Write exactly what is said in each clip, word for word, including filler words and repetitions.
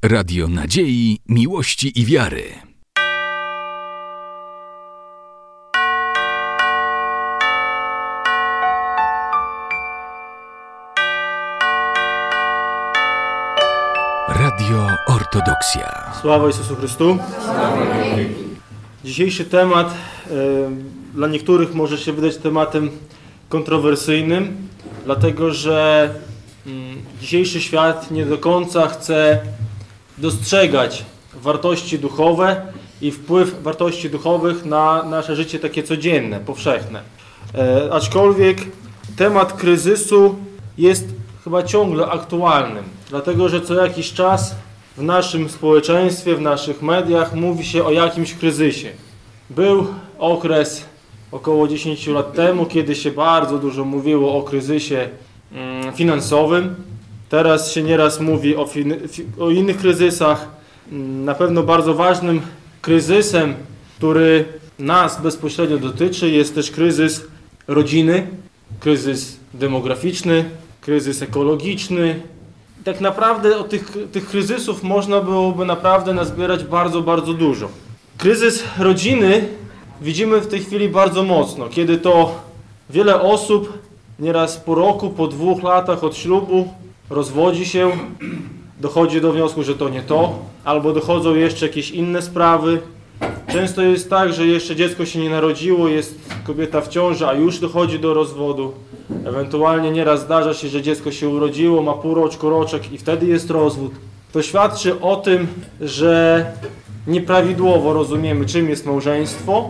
Radio Nadziei, Miłości i Wiary. Radio Ortodoksja. Sława Jezusu Chrystu. Dzisiejszy temat y, dla niektórych może się wydać tematem kontrowersyjnym, dlatego że y, dzisiejszy świat nie do końca chce dostrzegać wartości duchowe i wpływ wartości duchowych na nasze życie takie codzienne, powszechne. Y, aczkolwiek temat kryzysu jest chyba ciągle aktualnym, dlatego że co jakiś czas w naszym społeczeństwie, w naszych mediach mówi się o jakimś kryzysie. Był okres około dziesięć lat temu, kiedy się bardzo dużo mówiło o kryzysie mm, finansowym. Teraz się nieraz mówi o, o innych kryzysach. Na pewno bardzo ważnym kryzysem, który nas bezpośrednio dotyczy, jest też kryzys rodziny, kryzys demograficzny, kryzys ekologiczny. Tak naprawdę od tych, tych kryzysów można byłoby naprawdę nazbierać bardzo, bardzo dużo. Kryzys rodziny widzimy w tej chwili bardzo mocno, kiedy to wiele osób nieraz po roku, po dwóch latach od ślubu rozwodzi się, dochodzi do wniosku, że to nie to, albo dochodzą jeszcze jakieś inne sprawy. Często jest tak, że jeszcze dziecko się nie narodziło, jest kobieta w ciąży, a już dochodzi do rozwodu. Ewentualnie nieraz zdarza się, że dziecko się urodziło, ma półroczko, roczek i wtedy jest rozwód. To świadczy o tym, że nieprawidłowo rozumiemy, czym jest małżeństwo,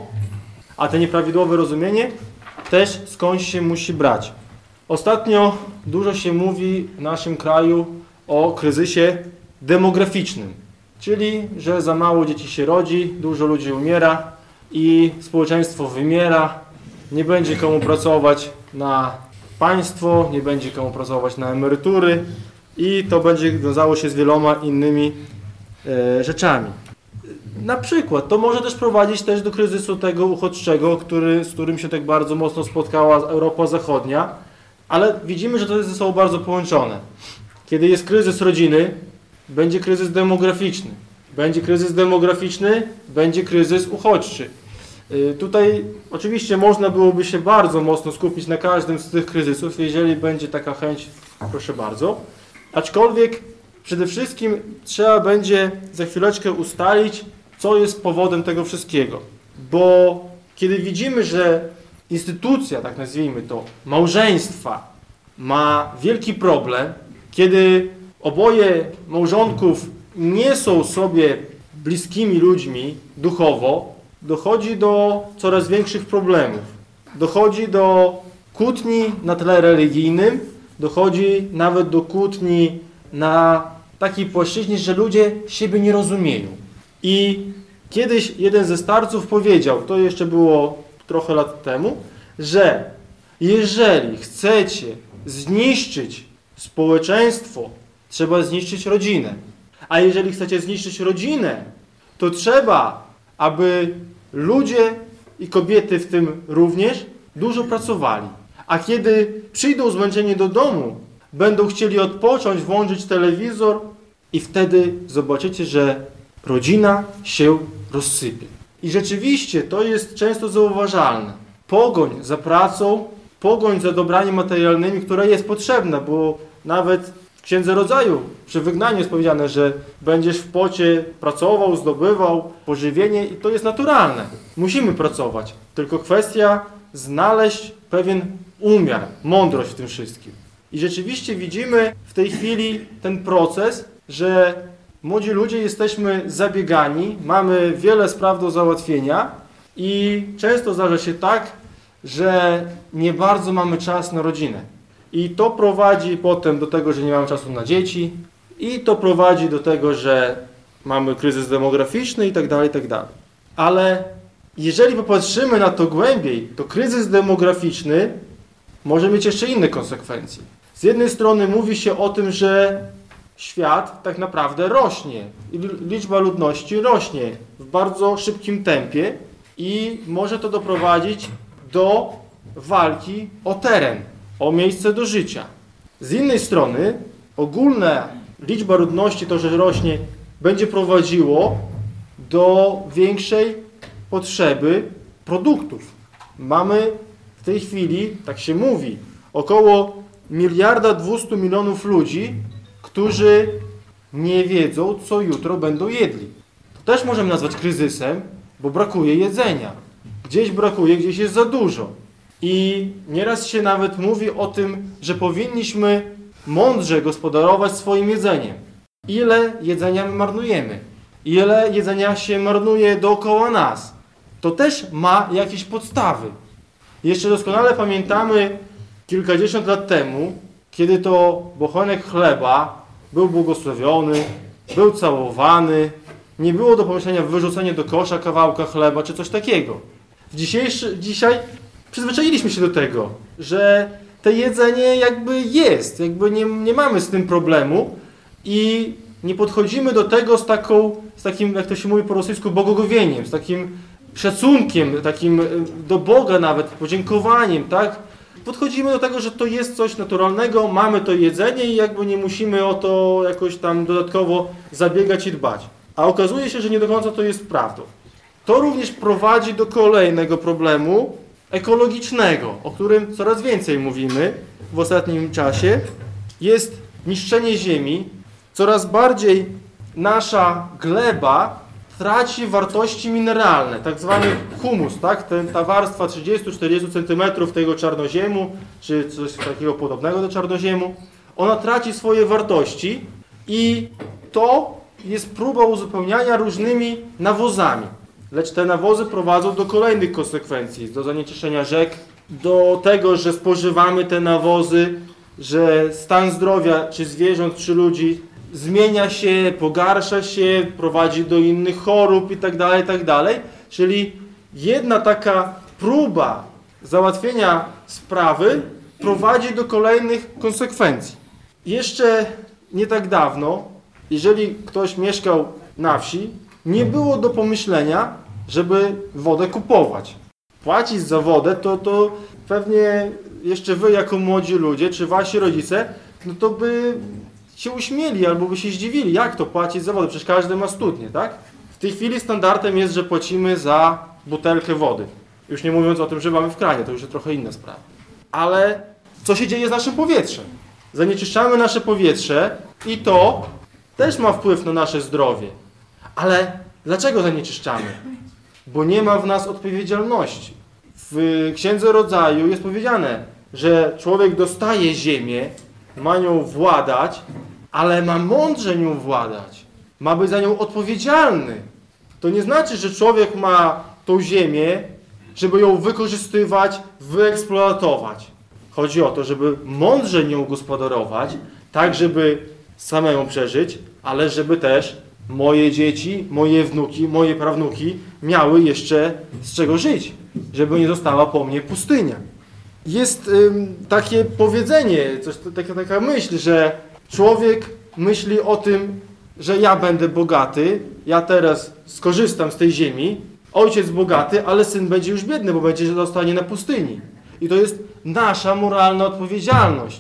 a to nieprawidłowe rozumienie też skądś się musi brać. Ostatnio dużo się mówi w naszym kraju o kryzysie demograficznym, czyli że za mało dzieci się rodzi, dużo ludzi umiera i społeczeństwo wymiera, nie będzie komu pracować na państwo, nie będzie komu pracować na emerytury i to będzie wiązało się z wieloma innymi e, rzeczami. Na przykład to może też prowadzić też do kryzysu tego uchodźczego, który, z którym się tak bardzo mocno spotkała Europa Zachodnia, ale widzimy, że to jest ze sobą bardzo połączone. Kiedy jest kryzys rodziny, będzie kryzys demograficzny. Będzie kryzys demograficzny, będzie kryzys uchodźczy. Tutaj oczywiście można byłoby się bardzo mocno skupić na każdym z tych kryzysów, jeżeli będzie taka chęć, proszę bardzo. Aczkolwiek przede wszystkim trzeba będzie za chwileczkę ustalić, co jest powodem tego wszystkiego. Bo kiedy widzimy, że instytucja, tak nazwijmy to, małżeństwa ma wielki problem, kiedy oboje małżonków nie są sobie bliskimi ludźmi duchowo, dochodzi do coraz większych problemów. Dochodzi do kłótni na tle religijnym, dochodzi nawet do kłótni na takiej płaszczyźnie, że ludzie siebie nie rozumieją. I kiedyś jeden ze starców powiedział, to jeszcze było trochę lat temu, że jeżeli chcecie zniszczyć społeczeństwo, trzeba zniszczyć rodzinę. A jeżeli chcecie zniszczyć rodzinę, to trzeba, aby ludzie i kobiety w tym również dużo pracowali. A kiedy przyjdą zmęczeni do domu, będą chcieli odpocząć, włączyć telewizor i wtedy zobaczycie, że rodzina się rozsypie. I rzeczywiście to jest często zauważalne. Pogoń za pracą, pogoń za dobrami materialnymi, która jest potrzebna, bo nawet w Księdze Rodzaju przy wygnaniu jest powiedziane, że będziesz w pocie pracował, zdobywał pożywienie i to jest naturalne. Musimy pracować. Tylko kwestia znaleźć pewien umiar, mądrość w tym wszystkim. I rzeczywiście widzimy w tej chwili ten proces, że młodzi ludzie jesteśmy zabiegani, mamy wiele spraw do załatwienia i często zdarza się tak, że nie bardzo mamy czas na rodzinę. I to prowadzi potem do tego, że nie mamy czasu na dzieci i to prowadzi do tego, że mamy kryzys demograficzny i tak dalej, i tak dalej. Ale jeżeli popatrzymy na to głębiej, to kryzys demograficzny może mieć jeszcze inne konsekwencje. Z jednej strony mówi się o tym, że świat tak naprawdę rośnie. Liczba ludności rośnie w bardzo szybkim tempie i może to doprowadzić do walki o teren, o miejsce do życia. Z innej strony ogólna liczba ludności, to, że rośnie, będzie prowadziło do większej potrzeby produktów. Mamy w tej chwili, tak się mówi, około miliarda dwustu milionów ludzi, którzy nie wiedzą, co jutro będą jedli. To też możemy nazwać kryzysem, bo brakuje jedzenia. Gdzieś brakuje, gdzieś jest za dużo. I nieraz się nawet mówi o tym, że powinniśmy mądrze gospodarować swoim jedzeniem. Ile jedzenia my marnujemy? Ile jedzenia się marnuje dookoła nas? To też ma jakieś podstawy. Jeszcze doskonale pamiętamy kilkadziesiąt lat temu, kiedy to bochenek chleba był błogosławiony, był całowany, nie było do pomyślenia wyrzucenie do kosza kawałka chleba czy coś takiego. W dzisiejszy, dzisiaj przyzwyczailiśmy się do tego, że to jedzenie jakby jest, jakby nie, nie mamy z tym problemu i nie podchodzimy do tego z taką, z takim, jak to się mówi po rosyjsku, bogogowieniem, z takim szacunkiem, takim do Boga nawet, podziękowaniem, tak? Podchodzimy do tego, że to jest coś naturalnego, mamy to jedzenie i jakby nie musimy o to jakoś tam dodatkowo zabiegać i dbać. A okazuje się, że nie do końca to jest prawdą. To również prowadzi do kolejnego problemu ekologicznego, o którym coraz więcej mówimy w ostatnim czasie. Jest niszczenie ziemi. Coraz bardziej nasza gleba traci wartości mineralne, tak zwany humus, tak? Ten, ta warstwa trzydzieści do czterdziestu centymetrów tego czarnoziemu, czy coś takiego podobnego do czarnoziemu, ona traci swoje wartości i to jest próba uzupełniania różnymi nawozami. Lecz te nawozy prowadzą do kolejnych konsekwencji, do zanieczyszczenia rzek, do tego, że spożywamy te nawozy, że stan zdrowia czy zwierząt, czy ludzi zmienia się, pogarsza się, prowadzi do innych chorób itd., itd. Czyli jedna taka próba załatwienia sprawy prowadzi do kolejnych konsekwencji. Jeszcze nie tak dawno, jeżeli ktoś mieszkał na wsi, nie było do pomyślenia, żeby wodę kupować. Płacić za wodę, to, to pewnie jeszcze wy jako młodzi ludzie, czy wasi rodzice, no to by się uśmieli albo by się zdziwili, jak to płacić za wodę, przecież każdy ma studnię, tak? W tej chwili standardem jest, że płacimy za butelkę wody. Już nie mówiąc o tym, że mamy w kranie, to już jest trochę inna sprawa. Ale co się dzieje z naszym powietrzem? Zanieczyszczamy nasze powietrze i to też ma wpływ na nasze zdrowie. Ale dlaczego zanieczyszczamy? Bo nie ma w nas odpowiedzialności. W Księdze Rodzaju jest powiedziane, że człowiek dostaje ziemię, ma nią władać, ale ma mądrze nią władać. Ma być za nią odpowiedzialny. To nie znaczy, że człowiek ma tą ziemię, żeby ją wykorzystywać, wyeksploatować. Chodzi o to, żeby mądrze nią gospodarować, tak żeby samemu przeżyć, ale żeby też moje dzieci, moje wnuki, moje prawnuki miały jeszcze z czego żyć, żeby nie została po mnie pustynia. Jest ym, takie powiedzenie, coś, taka, taka myśl, że człowiek myśli o tym, że ja będę bogaty, ja teraz skorzystam z tej ziemi, ojciec bogaty, ale syn będzie już biedny, bo będzie zostanie na pustyni. I to jest nasza moralna odpowiedzialność,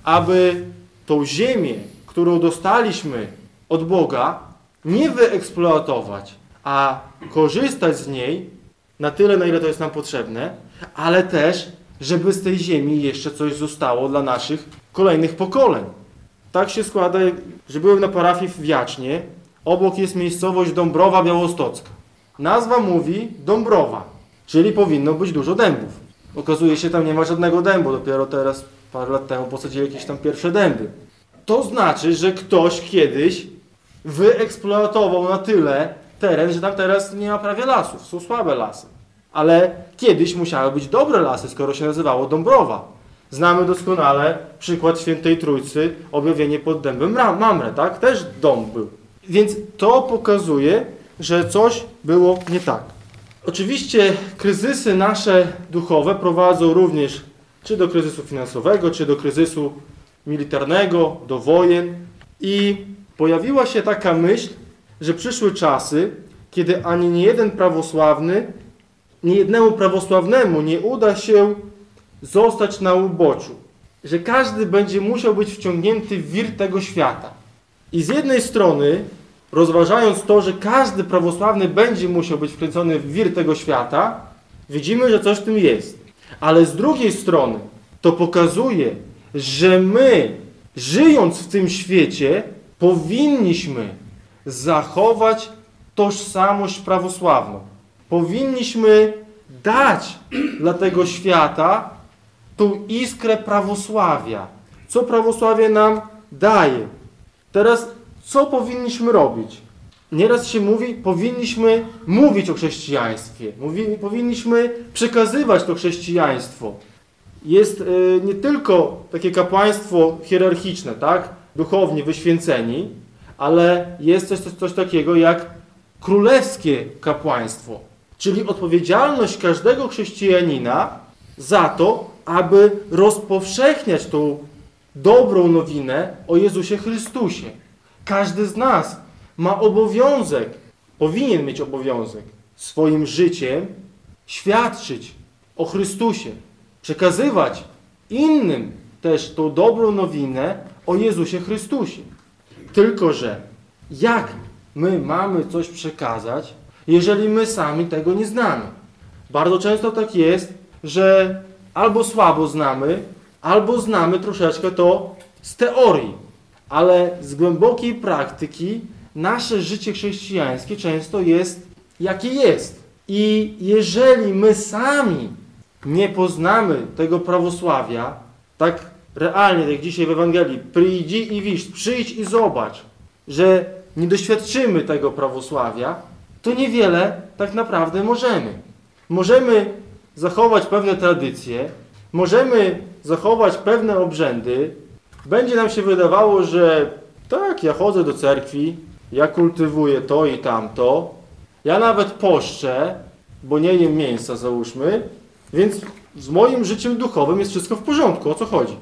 aby tą ziemię, którą dostaliśmy od Boga, nie wyeksploatować, a korzystać z niej na tyle, na ile to jest nam potrzebne, ale też, żeby z tej ziemi jeszcze coś zostało dla naszych kolejnych pokoleń. Tak się składa, że byłem na parafii w Jacznie, obok jest miejscowość Dąbrowa Białostocka. Nazwa mówi Dąbrowa, czyli powinno być dużo dębów. Okazuje się, tam nie ma żadnego dębu, dopiero teraz, parę lat temu posadzili jakieś tam pierwsze dęby. To znaczy, że ktoś kiedyś wyeksploatował na tyle teren, że tam teraz nie ma prawie lasów, są słabe lasy. Ale kiedyś musiały być dobre lasy, skoro się nazywało Dąbrowa. Znamy doskonale przykład Świętej Trójcy, objawienie pod dębem Mamre, tak? Też dąb był. Więc to pokazuje, że coś było nie tak. Oczywiście kryzysy nasze duchowe prowadzą również czy do kryzysu finansowego, czy do kryzysu militarnego, do wojen. I pojawiła się taka myśl, że przyszły czasy, kiedy ani nie jeden prawosławny, nie jednemu prawosławnemu nie uda się zostać na uboczu. Że każdy będzie musiał być wciągnięty w wir tego świata. I z jednej strony rozważając to, że każdy prawosławny będzie musiał być wkręcony w wir tego świata, widzimy, że coś w tym jest. Ale z drugiej strony to pokazuje, że my, żyjąc w tym świecie, powinniśmy zachować tożsamość prawosławną. Powinniśmy dać dla tego świata tą iskrę prawosławia. Co prawosławie nam daje? Teraz co powinniśmy robić? Nieraz się mówi, powinniśmy mówić o chrześcijaństwie. Mówi, powinniśmy przekazywać to chrześcijaństwo. Jest y, nie tylko takie kapłaństwo hierarchiczne, tak? Duchownie wyświęceni, ale jest coś, coś, coś takiego jak królewskie kapłaństwo. Czyli odpowiedzialność każdego chrześcijanina za to, aby rozpowszechniać tą dobrą nowinę o Jezusie Chrystusie. Każdy z nas ma obowiązek, powinien mieć obowiązek swoim życiem świadczyć o Chrystusie, przekazywać innym też tą dobrą nowinę o Jezusie Chrystusie. Tylko że jak my mamy coś przekazać, jeżeli my sami tego nie znamy? Bardzo często tak jest, że albo słabo znamy, albo znamy troszeczkę to z teorii, ale z głębokiej praktyki nasze życie chrześcijańskie często jest jakie jest. I jeżeli my sami nie poznamy tego prawosławia, tak realnie, tak jak dzisiaj w Ewangelii, przyjdź i widzisz, przyjdź i zobacz, że nie doświadczymy tego prawosławia, to niewiele tak naprawdę możemy. Możemy zachować pewne tradycje, możemy zachować pewne obrzędy. Będzie nam się wydawało, że tak, ja chodzę do cerkwi, ja kultywuję to i tamto, ja nawet poszczę, bo nie jem mięsa, załóżmy, więc z moim życiem duchowym jest wszystko w porządku. O co chodzi?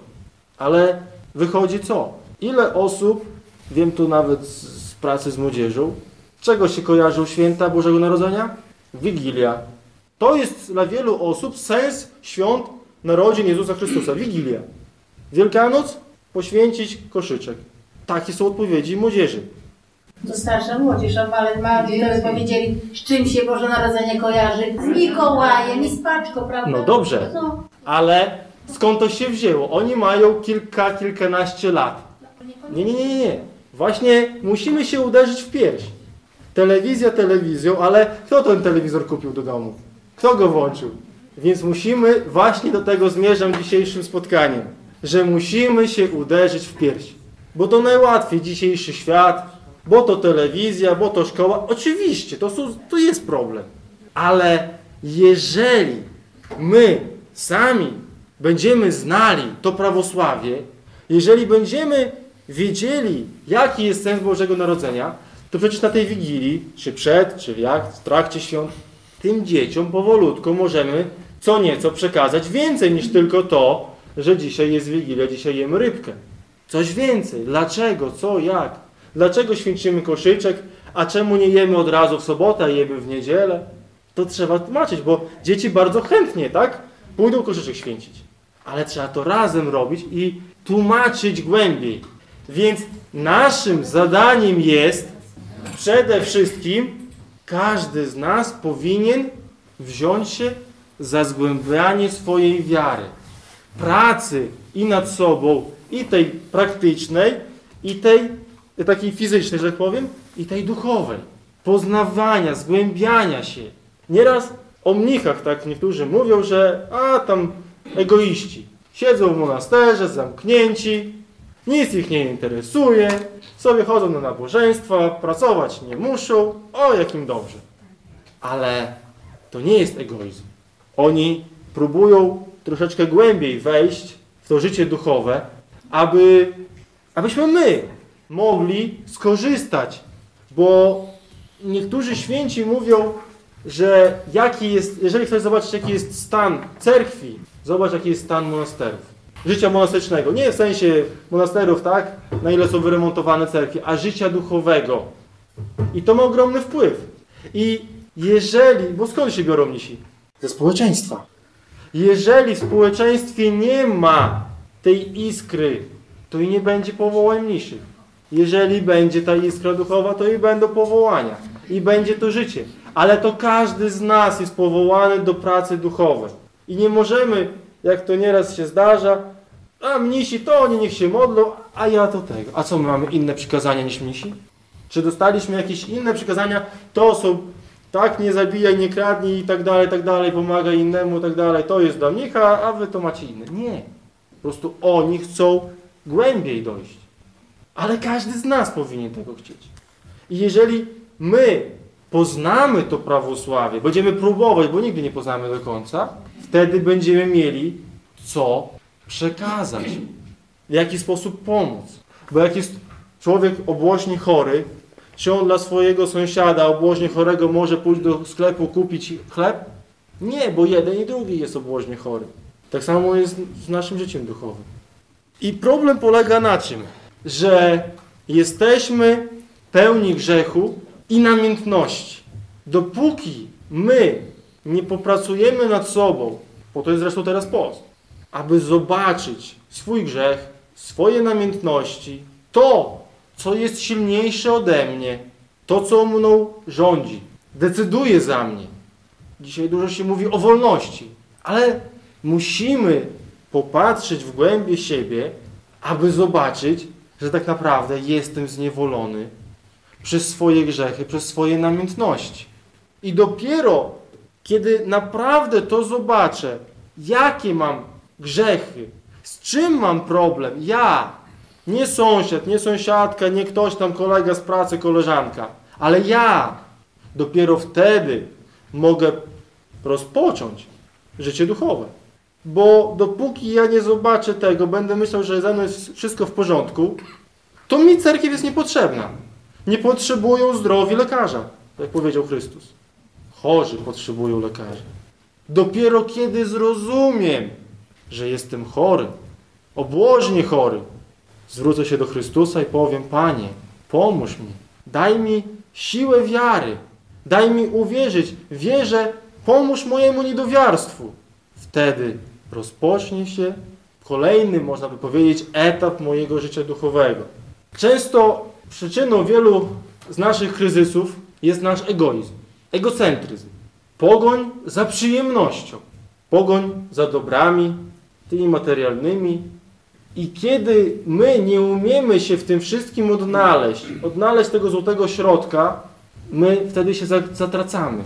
Ale wychodzi co? Ile osób, wiem tu nawet z pracy z młodzieżą, czego się kojarzą święta Bożego Narodzenia? Wigilia. To jest dla wielu osób sens świąt narodzin Jezusa Chrystusa. Wigilia. Wielkanoc? Poświęcić koszyczek. Takie są odpowiedzi młodzieży. To starsza młodzież, ale mali teraz powiedzieli, z czym się Boże Narodzenie kojarzy? Z Mikołajem i z paczką, prawda? No dobrze, No. ale skąd to się wzięło? Oni mają kilka, kilkanaście lat. Nie, nie, nie, nie. Właśnie musimy się uderzyć w pierś. Telewizja telewizją, ale kto ten telewizor kupił do domu? Kto go włączył? Więc musimy, właśnie do tego zmierzam dzisiejszym spotkaniem, że musimy się uderzyć w pierś. Bo to najłatwiej dzisiejszy świat, bo to telewizja, bo to szkoła. Oczywiście, to, są, to jest problem. Ale jeżeli my sami będziemy znali to prawosławie, jeżeli będziemy wiedzieli, jaki jest sens Bożego Narodzenia, to przecież na tej Wigilii, czy przed, czy jak, w trakcie świąt, tym dzieciom powolutku możemy co nieco przekazać więcej niż tylko to, że dzisiaj jest Wigilia, dzisiaj jemy rybkę. Coś więcej. Dlaczego? Co? Jak? Dlaczego święcimy koszyczek, a czemu nie jemy od razu w sobotę, a jemy w niedzielę? To trzeba tłumaczyć, bo dzieci bardzo chętnie, tak? Pójdą koszyczek święcić. Ale trzeba to razem robić i tłumaczyć głębiej. Więc naszym zadaniem jest przede wszystkim każdy z nas powinien wziąć się za zgłębianie swojej wiary. Pracy i nad sobą, i tej praktycznej, i tej takiej fizycznej, że tak powiem, i tej duchowej. Poznawania, zgłębiania się. Nieraz o mnichach tak niektórzy mówią, że a tam egoiści. Siedzą w monasterze, zamknięci, nic ich nie interesuje, sobie chodzą na nabożeństwa, pracować nie muszą, o jakim dobrze. Ale to nie jest egoizm. Oni próbują troszeczkę głębiej wejść w to życie duchowe, aby, abyśmy my mogli skorzystać. Bo niektórzy święci mówią, że jaki jest, jeżeli chcesz zobaczyć, jaki jest stan cerkwi, zobacz, jaki jest stan monasterów. Życia monastycznego. Nie w sensie monasterów, tak? Na ile są wyremontowane cerkwie, a życia duchowego. I to ma ogromny wpływ. I jeżeli, bo skąd się biorą mnisi? Ze społeczeństwa. Jeżeli w społeczeństwie nie ma tej iskry, to i nie będzie powołań mniszych. Jeżeli będzie ta iskra duchowa, to i będą powołania. I będzie to życie. Ale to każdy z nas jest powołany do pracy duchowej. I nie możemy, jak to nieraz się zdarza, a mnisi to oni niech się modlą, a ja to tego. A co, my mamy inne przykazania niż mnisi? Czy dostaliśmy jakieś inne przykazania? To są, tak, nie zabijaj, nie kradnij i tak dalej, tak dalej, pomagaj innemu i tak dalej. To jest dla mnicha, a wy to macie inne. Nie. Po prostu oni chcą głębiej dojść. Ale każdy z nas powinien tego chcieć. I jeżeli my poznamy to prawosławie, będziemy próbować, bo nigdy nie poznamy do końca, wtedy będziemy mieli co przekazać. W jaki sposób pomóc. Bo jak jest człowiek obłożnie chory, czy on dla swojego sąsiada obłożnie chorego może pójść do sklepu kupić chleb? Nie, bo jeden i drugi jest obłożnie chory. Tak samo jest z naszym życiem duchowym. I problem polega na czym? Że jesteśmy pełni grzechu i namiętności. Dopóki my nie popracujemy nad sobą, bo to jest zresztą teraz post, aby zobaczyć swój grzech, swoje namiętności, to, co jest silniejsze ode mnie, to, co mną rządzi, decyduje za mnie. Dzisiaj dużo się mówi o wolności, ale musimy popatrzeć w głębie siebie, aby zobaczyć, że tak naprawdę jestem zniewolony przez swoje grzechy, przez swoje namiętności. I dopiero, kiedy naprawdę to zobaczę, jakie mam grzechy, z czym mam problem, ja, nie sąsiad, nie sąsiadka, nie ktoś tam, kolega z pracy, koleżanka, ale ja, dopiero wtedy mogę rozpocząć życie duchowe. Bo dopóki ja nie zobaczę tego, będę myślał, że ze mną jest wszystko w porządku, to mi cerkiew jest niepotrzebna. Nie potrzebują zdrowi lekarza, jak powiedział Chrystus. Chorzy potrzebują lekarzy. Dopiero kiedy zrozumiem, że jestem chory, obłożnie chory, zwrócę się do Chrystusa i powiem: Panie, pomóż mi, daj mi siłę wiary, daj mi uwierzyć, wierzę, pomóż mojemu niedowiarstwu. Wtedy rozpocznie się kolejny, można by powiedzieć, etap mojego życia duchowego. Często przyczyną wielu z naszych kryzysów jest nasz egoizm, egocentryzm, pogoń za przyjemnością, pogoń za dobrami, tymi materialnymi. I kiedy my nie umiemy się w tym wszystkim odnaleźć, odnaleźć tego złotego środka, my wtedy się zatracamy.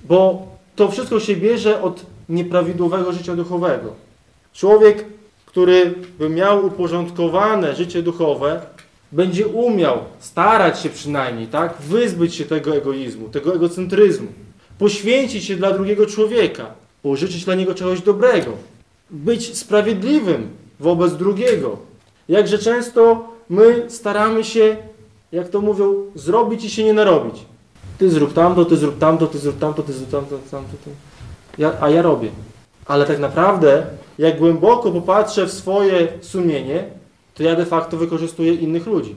Bo to wszystko się bierze od nieprawidłowego życia duchowego. Człowiek, który by miał uporządkowane życie duchowe, będzie umiał starać się przynajmniej, tak, wyzbyć się tego egoizmu, tego egocentryzmu, poświęcić się dla drugiego człowieka, pożyczyć dla niego czegoś dobrego, być sprawiedliwym wobec drugiego. Jakże często my staramy się, jak to mówią, zrobić i się nie narobić. Ty zrób tamto, ty zrób tamto, ty zrób tamto, ty zrób tamto, tamto, tamto. Ja, a ja robię. Ale tak naprawdę, jak głęboko popatrzę w swoje sumienie, to ja de facto wykorzystuję innych ludzi.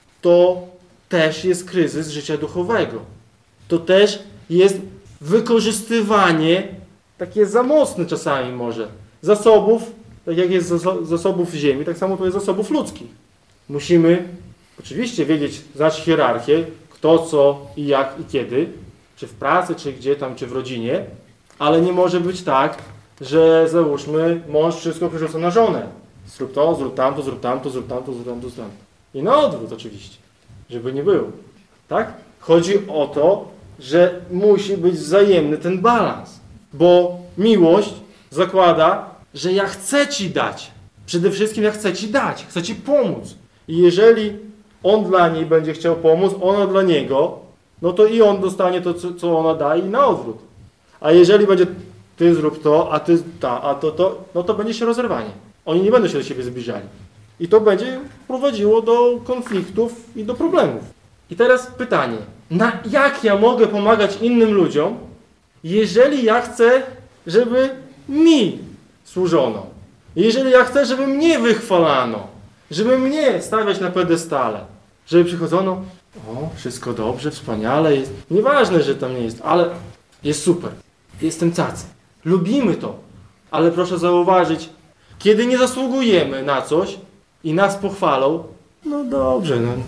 To też jest kryzys życia duchowego. To też jest wykorzystywanie, takie za mocne czasami może, zasobów, tak jak jest zasobów ziemi, tak samo to jest zasobów ludzkich. Musimy oczywiście wiedzieć, znać hierarchię, kto, co i jak i kiedy, czy w pracy, czy gdzie tam, czy w rodzinie, ale nie może być tak, że załóżmy, mąż wszystko przerzuca na żonę. Zrób to, zrób tamto, zrób tamto, zrób tamto, zrób tamto, zrób tamto. I na odwrót oczywiście, żeby nie było. Tak? Chodzi o to, że musi być wzajemny ten balans. Bo miłość zakłada, że ja chcę Ci dać. Przede wszystkim ja chcę Ci dać, chcę Ci pomóc. I jeżeli on dla niej będzie chciał pomóc, ona dla niego, no to i on dostanie to, co ona da, i na odwrót. A jeżeli będzie ty zrób to, a ty ta, a to to, no to będzie się rozerwanie. Oni nie będą się do siebie zbliżali. I to będzie prowadziło do konfliktów i do problemów. I teraz pytanie, na jak ja mogę pomagać innym ludziom, jeżeli ja chcę, żeby mi służono? Jeżeli ja chcę, żeby mnie wychwalano, żeby mnie stawiać na pedestale, żeby przychodzono, o, wszystko dobrze, wspaniale jest. Nieważne, że tam nie jest, ale jest super. Jestem cacy. Lubimy to. Ale proszę zauważyć, kiedy nie zasługujemy na coś i nas pochwalą, no dobrze, no,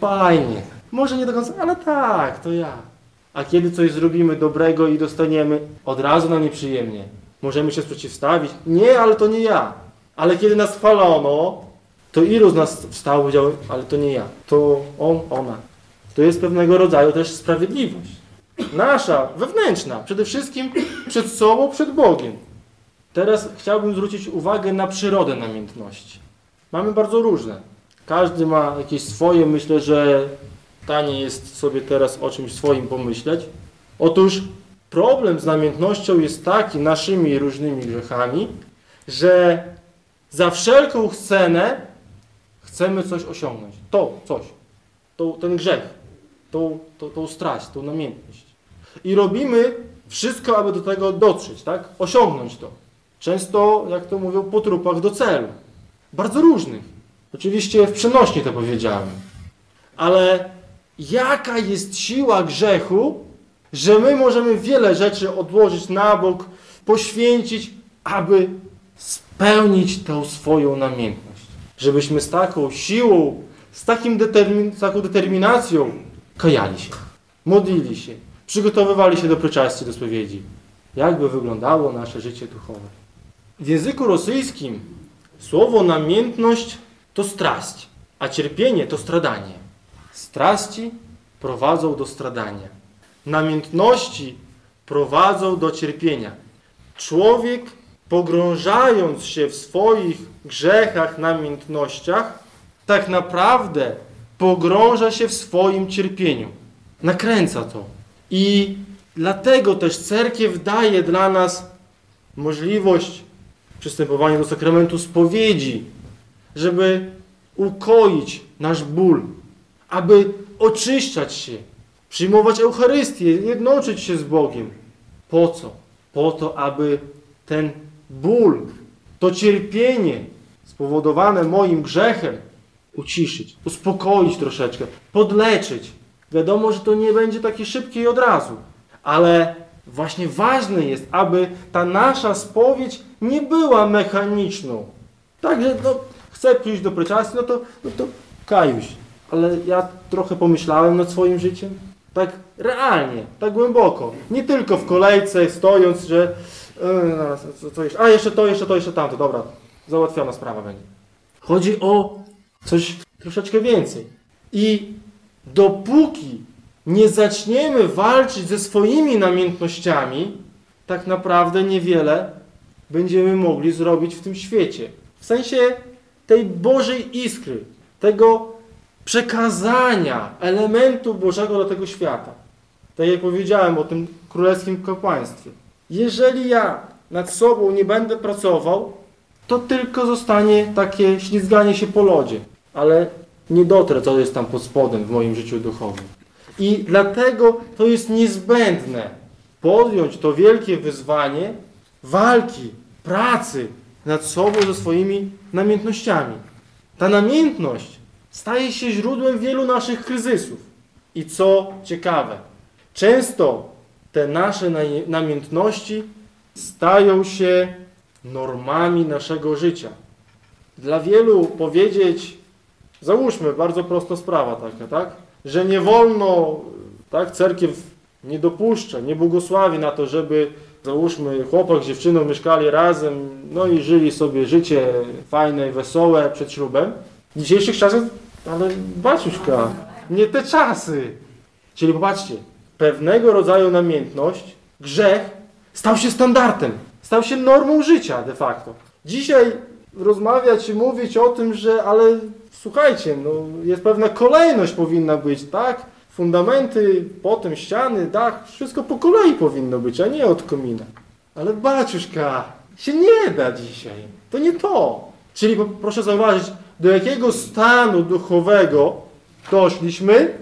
fajnie. Może nie do końca, ale tak, to ja. A kiedy coś zrobimy dobrego i dostaniemy, od razu nam nieprzyjemnie. Możemy się przeciwstawić. Nie, ale to nie ja. Ale kiedy nas chwalono, to ilu z nas wstało i powiedział, ale to nie ja. To on, ona. To jest pewnego rodzaju też sprawiedliwość. Nasza, wewnętrzna. Przede wszystkim przed sobą, przed Bogiem. Teraz chciałbym zwrócić uwagę na przyrodę namiętności. Mamy bardzo różne. Każdy ma jakieś swoje. Myślę, że tanie jest sobie teraz o czymś swoim pomyśleć. Otóż problem z namiętnością jest taki, naszymi różnymi grzechami, że za wszelką cenę chcemy coś osiągnąć. To coś. To, ten grzech. Tą, tą, tą straść, tą namiętność. I robimy wszystko, aby do tego dotrzeć, tak? Osiągnąć to. Często, jak to mówią, po trupach do celu. Bardzo różnych. Oczywiście w przenośni to powiedziałem. Ale jaka jest siła grzechu, że my możemy wiele rzeczy odłożyć na bok, poświęcić, aby spełnić tę swoją namiętność. Żebyśmy z taką siłą, z, takim determin- z taką determinacją kajali się, modlili się, przygotowywali się do pryczastia, do spowiedzi. Jakby wyglądało nasze życie duchowe. W języku rosyjskim słowo namiętność to straść, a cierpienie to stradanie. Straści prowadzą do stradania. Namiętności prowadzą do cierpienia. Człowiek, pogrążając się w swoich grzechach, namiętnościach, tak naprawdę pogrąża się w swoim cierpieniu. Nakręca to. I dlatego też cerkiew daje dla nas możliwość przystępowania do sakramentu spowiedzi, żeby ukoić nasz ból, aby oczyszczać się, przyjmować Eucharystię, jednoczyć się z Bogiem. Po co? Po to, aby ten ból, to cierpienie spowodowane moim grzechem uciszyć, uspokoić troszeczkę, podleczyć. Wiadomo, że to nie będzie takie szybkie i od razu, ale właśnie ważne jest, aby ta nasza spowiedź nie była mechaniczną. Także no, chcę przyjść do pryczastia, no to, no to kajuś. Ale ja trochę pomyślałem nad swoim życiem. Tak realnie, tak głęboko. Nie tylko w kolejce stojąc, że yy, co, co jeszcze, a jeszcze to, jeszcze to, jeszcze tamto. Dobra, załatwiona sprawa będzie. Chodzi o coś troszeczkę więcej. I dopóki nie zaczniemy walczyć ze swoimi namiętnościami, tak naprawdę niewiele będziemy mogli zrobić w tym świecie. W sensie tej Bożej iskry, tego przekazania elementu Bożego do tego świata. Tak jak powiedziałem o tym królewskim kapłaństwie. Jeżeli ja nad sobą nie będę pracował, to tylko zostanie takie ślizganie się po lodzie, ale nie dotrę, co jest tam pod spodem w moim życiu duchowym. I dlatego to jest niezbędne podjąć to wielkie wyzwanie walki, pracy nad sobą ze swoimi namiętnościami. Ta namiętność staje się źródłem wielu naszych kryzysów. I co ciekawe, często te nasze namiętności stają się normami naszego życia. Dla wielu powiedzieć, załóżmy, bardzo prosta sprawa taka, tak? Że nie wolno, tak? Cerkiew nie dopuszcza, nie błogosławi na to, żeby, załóżmy, chłopak z dziewczyną mieszkali razem, no i żyli sobie życie fajne i wesołe przed ślubem. W dzisiejszych czasach, ale baciuszka, nie te czasy. Czyli popatrzcie, pewnego rodzaju namiętność, grzech stał się standardem, stał się normą życia de facto. Dzisiaj rozmawiać i mówić o tym, że ale słuchajcie, no jest pewna kolejność powinna być, tak? Fundamenty, potem ściany, dach, wszystko po kolei powinno być, a nie od komina. Ale baciuszka, się nie da dzisiaj. To nie to. Czyli proszę zauważyć, do jakiego stanu duchowego doszliśmy,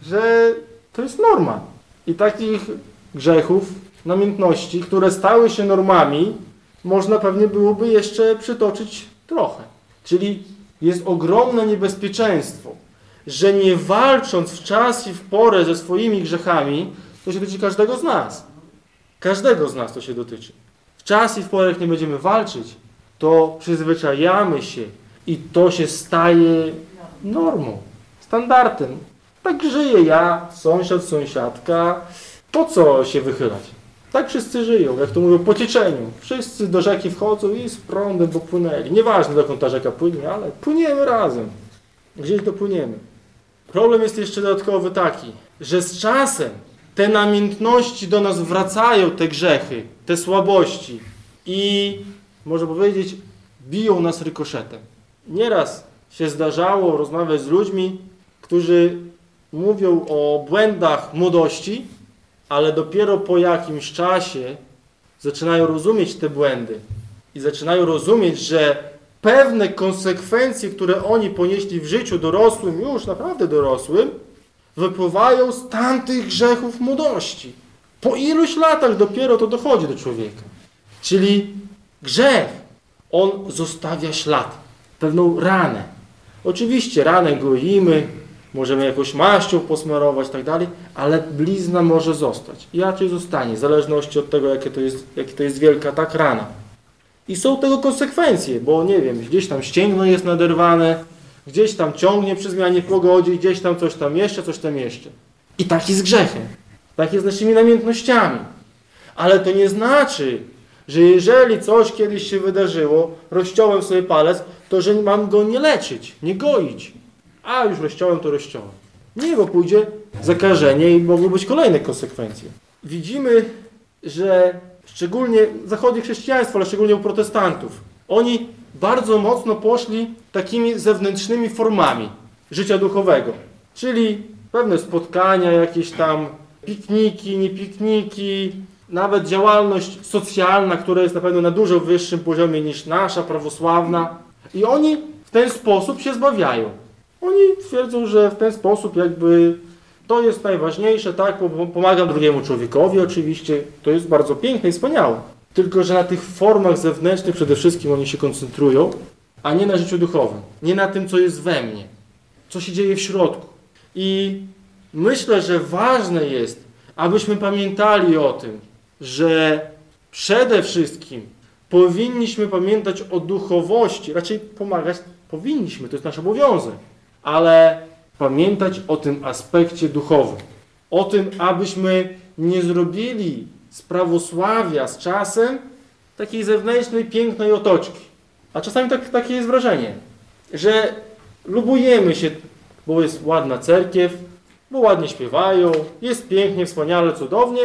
że to jest norma. I takich grzechów, namiętności, które stały się normami, można pewnie byłoby jeszcze przytoczyć trochę. Czyli jest ogromne niebezpieczeństwo, że nie walcząc w czas i w porę ze swoimi grzechami, to się dotyczy każdego z nas. Każdego z nas to się dotyczy. W czas i w porę, jak nie będziemy walczyć, to przyzwyczajamy się i to się staje normą, standardem. Tak żyję ja, sąsiad, sąsiadka. Po co się wychylać? Tak wszyscy żyją, jak to mówią, po cieczeniu. Wszyscy do rzeki wchodzą i z prądem popłynęli. Nieważne, dokąd ta rzeka płynie, ale płyniemy razem. Gdzieś dopłyniemy. Problem jest jeszcze dodatkowy taki, że z czasem te namiętności do nas wracają, te grzechy, te słabości i, można powiedzieć, biją nas rykoszetem. Nieraz się zdarzało rozmawiać z ludźmi, którzy mówią o błędach młodości, ale dopiero po jakimś czasie zaczynają rozumieć te błędy i zaczynają rozumieć, że pewne konsekwencje, które oni ponieśli w życiu dorosłym, już naprawdę dorosłym, wypływają z tamtych grzechów młodości. Po iluś latach dopiero to dochodzi do człowieka. Czyli grzech, on zostawia ślad, pewną ranę. Oczywiście ranę goimy, możemy jakąś maścią posmarować i tak dalej, ale blizna może zostać. I raczej zostanie, w zależności od tego, jakie to jest, jakie to jest wielka tak rana. I są tego konsekwencje, bo nie wiem, gdzieś tam ścięgno jest naderwane, gdzieś tam ciągnie przy zmianie pogody, gdzieś tam coś tam jeszcze, coś tam jeszcze. I tak jest z grzechem. Tak jest z naszymi namiętnościami. Ale to nie znaczy, że jeżeli coś kiedyś się wydarzyło, rozciąłem sobie palec, to że mam go nie leczyć, nie goić. A już rozciąłem, to rozciąłem. Nie, bo pójdzie zakażenie i mogą być kolejne konsekwencje. Widzimy, że szczególnie w zachodzie chrześcijaństwa, ale szczególnie u protestantów, oni bardzo mocno poszli takimi zewnętrznymi formami życia duchowego. Czyli pewne spotkania, jakieś tam pikniki, nie pikniki, nawet działalność socjalna, która jest na pewno na dużo wyższym poziomie niż nasza, prawosławna. I oni w ten sposób się zbawiają. Oni twierdzą, że w ten sposób jakby to jest najważniejsze, tak, pomagam drugiemu człowiekowi oczywiście, to jest bardzo piękne i wspaniałe. Tylko że na tych formach zewnętrznych przede wszystkim oni się koncentrują, a nie na życiu duchowym. Nie na tym, co jest we mnie, co się dzieje w środku. I myślę, że ważne jest, abyśmy pamiętali o tym, że przede wszystkim powinniśmy pamiętać o duchowości, raczej pomagać powinniśmy, to jest nasz obowiązek, ale pamiętać o tym aspekcie duchowym. O tym, abyśmy nie zrobili z prawosławia z czasem takiej zewnętrznej, pięknej otoczki. A czasami tak, takie jest wrażenie, że lubujemy się, bo jest ładna cerkiew, bo ładnie śpiewają, jest pięknie, wspaniale, cudownie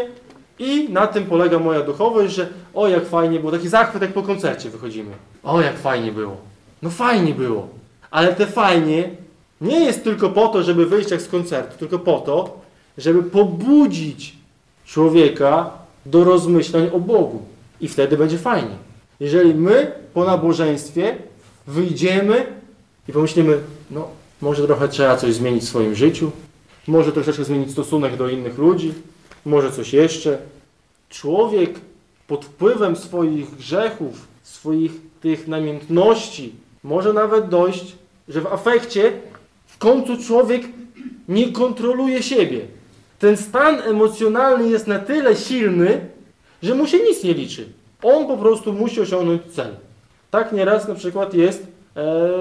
i na tym polega moja duchowość, że o jak fajnie było, taki zachwyt jak po koncercie wychodzimy. O jak fajnie było. No fajnie było. Ale te fajnie nie jest tylko po to, żeby wyjść jak z koncertu, tylko po to, żeby pobudzić człowieka do rozmyślań o Bogu. I wtedy będzie fajnie. Jeżeli my po nabożeństwie wyjdziemy i pomyślimy, no może trochę trzeba coś zmienić w swoim życiu, może troszeczkę zmienić stosunek do innych ludzi, może coś jeszcze. Człowiek pod wpływem swoich grzechów, swoich tych namiętności może nawet dojść, że w afekcie w końcu człowiek nie kontroluje siebie. Ten stan emocjonalny jest na tyle silny, że mu się nic nie liczy. On po prostu musi osiągnąć cel. Tak nieraz na przykład jest e,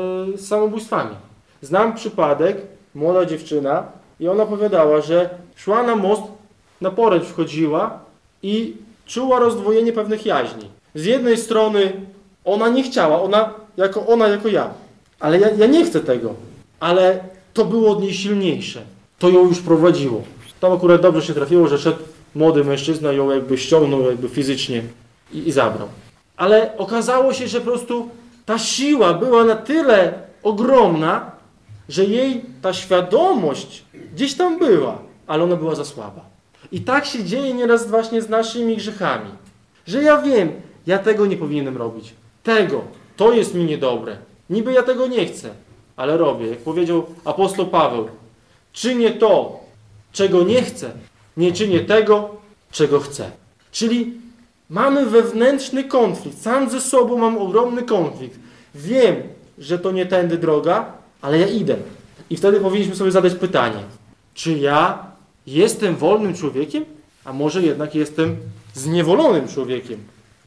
z samobójstwami. Znam przypadek, młoda dziewczyna i ona opowiadała, że szła na most, na poręcz wchodziła i czuła rozdwojenie pewnych jaźni. Z jednej strony ona nie chciała, ona jako ona, jako ja. Ale ja, ja nie chcę tego. Ale to było od niej silniejsze. To ją już prowadziło. Tam akurat dobrze się trafiło, że szedł młody mężczyzna, ją jakby ściągnął jakby fizycznie i, i zabrał. Ale okazało się, że po prostu ta siła była na tyle ogromna, że jej ta świadomość gdzieś tam była, ale ona była za słaba. I tak się dzieje nieraz właśnie z naszymi grzechami. Że ja wiem, ja tego nie powinienem robić. Tego, to jest mi niedobre. Niby ja tego nie chcę, ale robię. Jak powiedział apostoł Paweł, czynię to, czego nie chcę, nie czynię tego, czego chcę. Czyli mamy wewnętrzny konflikt. Sam ze sobą mam ogromny konflikt. Wiem, że to nie tędy droga, ale ja idę. I wtedy powinniśmy sobie zadać pytanie, czy ja jestem wolnym człowiekiem, a może jednak jestem zniewolonym człowiekiem?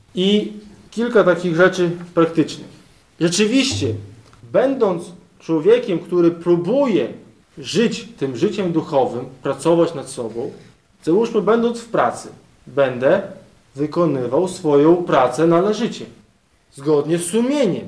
I kilka takich rzeczy praktycznych. Rzeczywiście, będąc człowiekiem, który próbuje żyć tym życiem duchowym, pracować nad sobą, załóżmy, będąc w pracy, będę wykonywał swoją pracę należycie, zgodnie z sumieniem.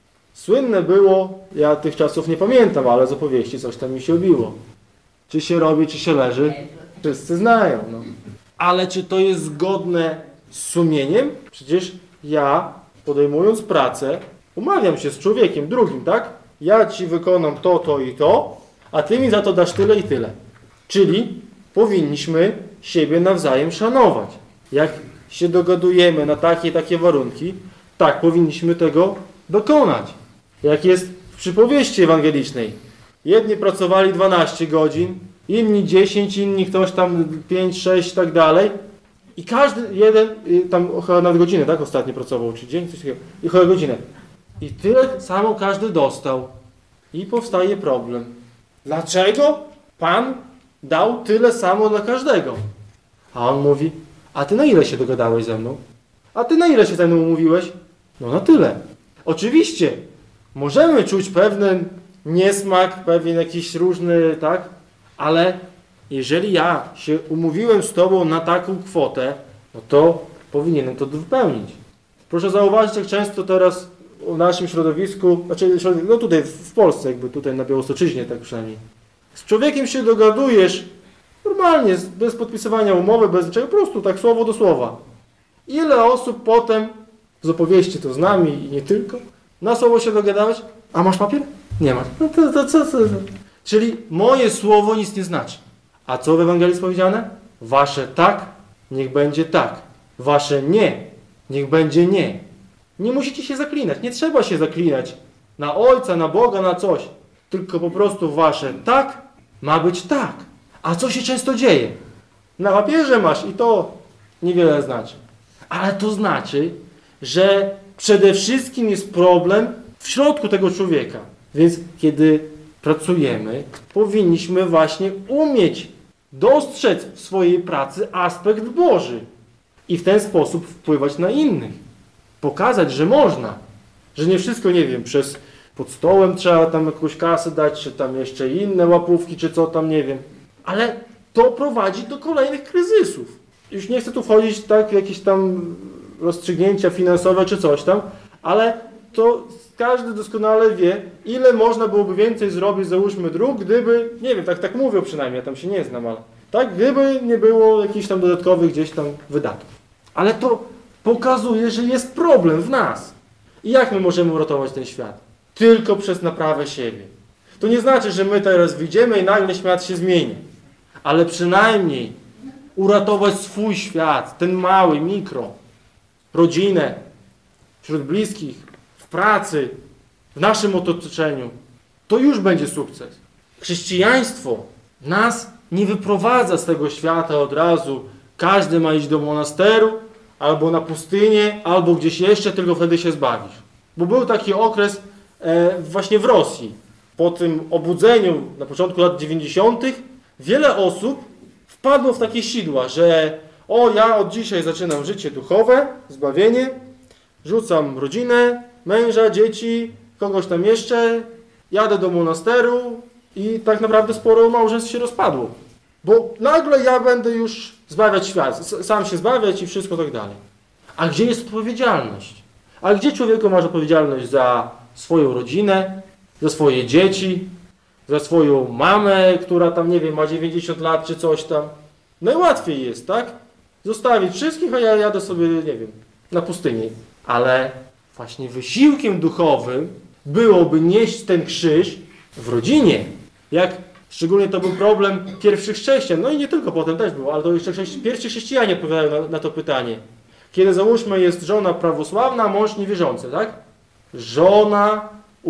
Słynne było, ja tych czasów nie pamiętam, ale z opowieści coś tam mi się obiło. Czy się robi, czy się leży, wszyscy znają. No. Ale czy to jest zgodne z sumieniem? Przecież ja, podejmując pracę, umawiam się z człowiekiem drugim, tak? Ja ci wykonam to, to i to, a ty mi za to dasz tyle i tyle. Czyli powinniśmy siebie nawzajem szanować. Jak się dogadujemy na takie i takie warunki, tak powinniśmy tego dokonać. Jak jest w przypowieści ewangelicznej. Jedni pracowali dwanaście godzin, inni dziesięć, inni ktoś tam pięć, sześć i tak dalej. I każdy jeden, tam chyba nad godzinę, tak? Ostatnio pracował, czy dzień, coś takiego. I chyba godzinę. I tyle samo każdy dostał. I powstaje problem. Dlaczego Pan dał tyle samo dla każdego? A on mówi, a ty na ile się dogadałeś ze mną? A ty na ile się ze mną umówiłeś? No na tyle. Oczywiście, możemy czuć pewien niesmak, pewien jakiś różny, tak? Ale jeżeli ja się umówiłem z tobą na taką kwotę, no to powinienem to wypełnić. Proszę zauważyć, jak często teraz w naszym środowisku, znaczy no tutaj w Polsce, jakby tutaj na Białostoczyźnie tak przynajmniej, z człowiekiem się dogadujesz normalnie, bez podpisywania umowy, bez niczego, po prostu tak słowo do słowa. Ile osób potem, z opowieści to z nami i nie tylko, na słowo się dogadałeś, a masz papier? Nie masz. No to, to co, co, co? Czyli moje słowo nic nie znaczy. A co w Ewangelii jest powiedziane? Wasze tak, niech będzie tak. Wasze nie, niech będzie nie. Nie musicie się zaklinać. Nie trzeba się zaklinać na Ojca, na Boga, na coś. Tylko po prostu wasze tak ma być tak. A co się często dzieje? Na papierze masz i to niewiele znaczy. Ale to znaczy, że przede wszystkim jest problem w środku tego człowieka. Więc kiedy pracujemy, powinniśmy właśnie umieć dostrzec w swojej pracy aspekt Boży i w ten sposób wpływać na innych. Pokazać, że można. Że nie wszystko, nie wiem, przez pod stołem trzeba tam jakąś kasę dać, czy tam jeszcze inne łapówki, czy co tam, nie wiem. Ale to prowadzi do kolejnych kryzysów. Już nie chcę tu wchodzić tak w jakieś tam rozstrzygnięcia finansowe, czy coś tam, ale to każdy doskonale wie, ile można byłoby więcej zrobić, załóżmy dróg, gdyby, nie wiem, tak, tak mówią przynajmniej, ja tam się nie znam, ale tak, gdyby nie było jakichś tam dodatkowych gdzieś tam wydatków. Ale to pokazuje, że jest problem w nas. I jak my możemy uratować ten świat? Tylko przez naprawę siebie. To nie znaczy, że my teraz wyjdziemy i nagle świat się zmieni. Ale przynajmniej uratować swój świat, ten mały, mikro, rodzinę, wśród bliskich, w pracy, w naszym otoczeniu. To już będzie sukces. Chrześcijaństwo nas nie wyprowadza z tego świata od razu. Każdy ma iść do monasteru, albo na pustynię, albo gdzieś jeszcze, tylko wtedy się zbawisz. Bo był taki okres e, właśnie w Rosji. Po tym obudzeniu na początku lat dziewięćdziesiątych wiele osób wpadło w takie sidła, że o, ja od dzisiaj zaczynam życie duchowe, zbawienie, rzucam rodzinę, męża, dzieci, kogoś tam jeszcze, jadę do monasteru i tak naprawdę sporo małżeństw się rozpadło. Bo nagle ja będę już zbawiać świat, sam się zbawiać i wszystko tak dalej. A gdzie jest odpowiedzialność? A gdzie człowieku masz odpowiedzialność za swoją rodzinę, za swoje dzieci, za swoją mamę, która tam, nie wiem, ma dziewięćdziesiąt lat czy coś tam? Najłatwiej jest, tak? Zostawić wszystkich, a ja jadę sobie, nie wiem, na pustynię. Ale właśnie wysiłkiem duchowym byłoby nieść ten krzyż w rodzinie. Jak szczególnie to był problem pierwszych chrześcijan, no i nie tylko, potem też było, ale to jeszcze chrześci- pierwsi chrześcijanie odpowiadają na, na to pytanie. Kiedy załóżmy jest żona prawosławna, mąż niewierzący, tak? Żona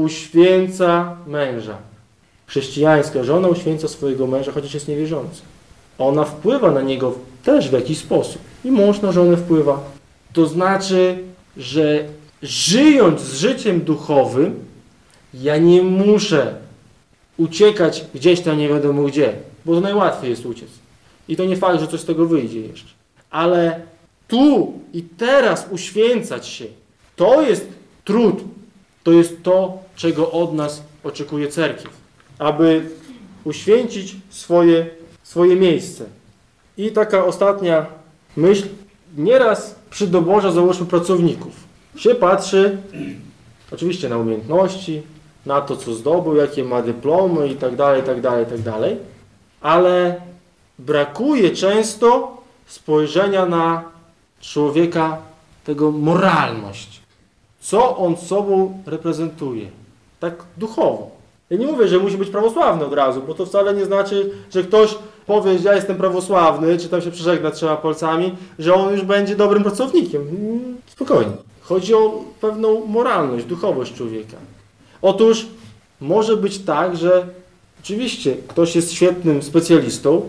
uświęca męża. Chrześcijańska żona uświęca swojego męża, chociaż jest niewierzący. Ona wpływa na niego też w jakiś sposób. I mąż na żonę wpływa. To znaczy, że żyjąc z życiem duchowym, ja nie muszę uciekać gdzieś tam nie wiadomo gdzie, bo to najłatwiej jest uciec. I to nie fakt, że coś z tego wyjdzie jeszcze. Ale tu i teraz uświęcać się, to jest trud. To jest to, czego od nas oczekuje cerkiew. Aby uświęcić swoje, swoje miejsce. I taka ostatnia myśl, nieraz przy doborze, załóżmy, pracowników się patrzy oczywiście na umiejętności, na to, co zdobył, jakie ma dyplomy i tak dalej, i tak dalej, i tak dalej, ale brakuje często spojrzenia na człowieka, tego moralność. Co on sobą reprezentuje? Tak duchowo. Ja nie mówię, że musi być prawosławny od razu, bo to wcale nie znaczy, że ktoś powie, że ja jestem prawosławny, czy tam się przeżegna trzema palcami, że on już będzie dobrym pracownikiem. Spokojnie. Chodzi o pewną moralność, duchowość człowieka. Otóż może być tak, że oczywiście ktoś jest świetnym specjalistą,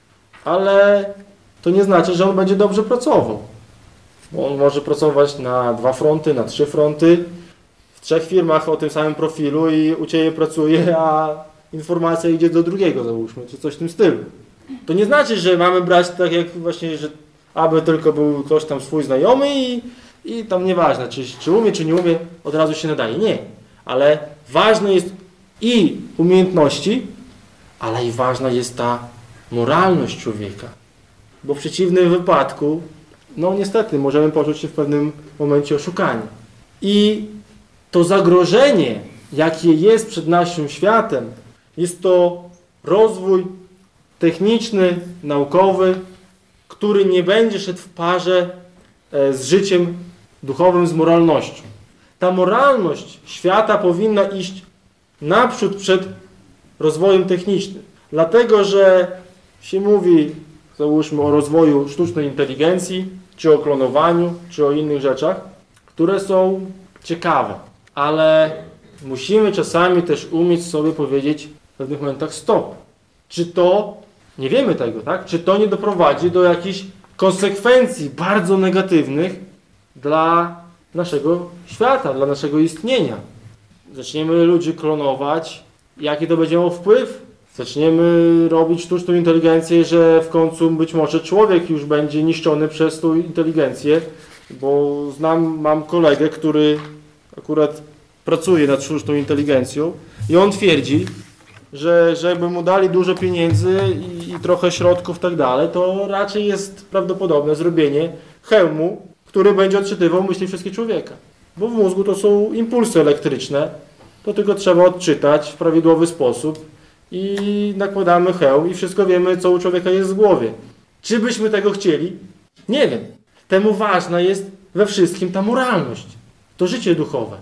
ale to nie znaczy, że on będzie dobrze pracował. On może pracować na dwa fronty, na trzy fronty, w trzech firmach o tym samym profilu i u Ciebie pracuje, a informacja idzie do drugiego, załóżmy, czy coś w tym stylu. To nie znaczy, że mamy brać tak jak właśnie, że aby tylko był ktoś tam swój znajomy i, i tam nieważne, czy, czy umie, czy nie umie, od razu się nadaje. Nie. Ale ważne jest i umiejętności, ale i ważna jest ta moralność człowieka. Bo w przeciwnym wypadku, no niestety, możemy poczuć się w pewnym momencie oszukani. I to zagrożenie, jakie jest przed naszym światem, jest to rozwój techniczny, naukowy, który nie będzie szedł w parze z życiem duchowym, z moralnością. Ta moralność świata powinna iść naprzód przed rozwojem technicznym. Dlatego, że się mówi, załóżmy, o rozwoju sztucznej inteligencji, czy o klonowaniu, czy o innych rzeczach, które są ciekawe. Ale musimy czasami też umieć sobie powiedzieć w pewnych momentach stop. Czy to, nie wiemy tego, tak? Czy to nie doprowadzi do jakichś konsekwencji bardzo negatywnych dla naszego świata, dla naszego istnienia. Zaczniemy ludzi klonować, jaki to będzie miał wpływ? Zaczniemy robić sztuczną inteligencję, że w końcu być może człowiek już będzie niszczony przez tą inteligencję, bo znam, mam kolegę, który akurat pracuje nad sztuczną inteligencją i on twierdzi, że żeby mu dali dużo pieniędzy i, i trochę środków i tak dalej, to raczej jest prawdopodobne zrobienie hełmu, który będzie odczytywał myśli wszystkich człowieka. Bo w mózgu to są impulsy elektryczne, to tylko trzeba odczytać w prawidłowy sposób i nakładamy hełm i wszystko wiemy, co u człowieka jest w głowie. Czy byśmy tego chcieli? Nie wiem. Temu ważna jest we wszystkim ta moralność, to życie duchowe.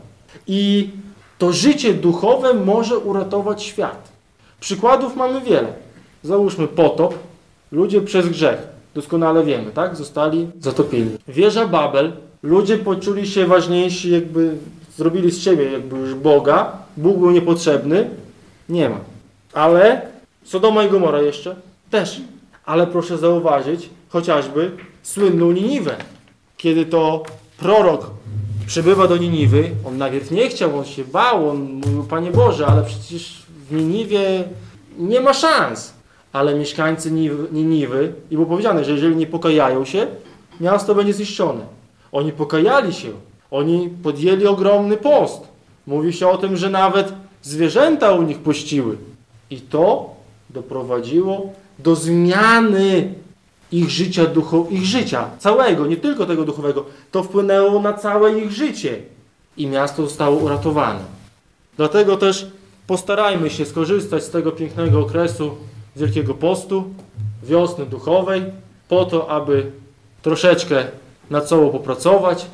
I to życie duchowe może uratować świat. Przykładów mamy wiele. Załóżmy potop. Ludzie przez grzech, doskonale wiemy, tak? Zostali zatopieni. Wieża Babel. Ludzie poczuli się ważniejsi, jakby zrobili z siebie jakby już Boga. Bóg był niepotrzebny. Nie ma. Ale Sodoma i Gomora jeszcze? Też. Ale proszę zauważyć, chociażby słynną Niniwę. Kiedy to prorok przybywa do Niniwy, on najpierw nie chciał, on się bał, on mówił, Panie Boże, ale przecież w Niniwie nie ma szans. Ale mieszkańcy Niniwy, i było powiedziane, że jeżeli nie pokajają się, miasto będzie zniszczone. Oni pokajali się, oni podjęli ogromny post. Mówi się o tym, że nawet zwierzęta u nich pościły. I to doprowadziło do zmiany ich życia, ducho, ich życia całego, nie tylko tego duchowego. To wpłynęło na całe ich życie i miasto zostało uratowane. Dlatego też postarajmy się skorzystać z tego pięknego okresu Wielkiego Postu, wiosny duchowej, po to, aby troszeczkę nad sobą popracować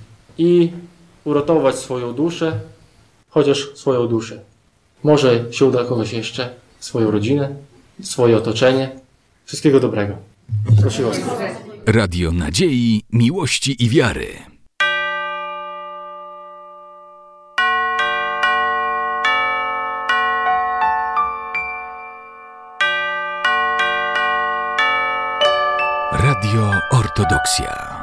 i uratować swoją duszę, chociaż swoją duszę. Może się uda kogoś jeszcze, swoją rodzinę, swoje otoczenie. Wszystkiego dobrego. Proszę łaskawie. Radio Nadziei, Miłości i Wiary. Radio Ortodoksja.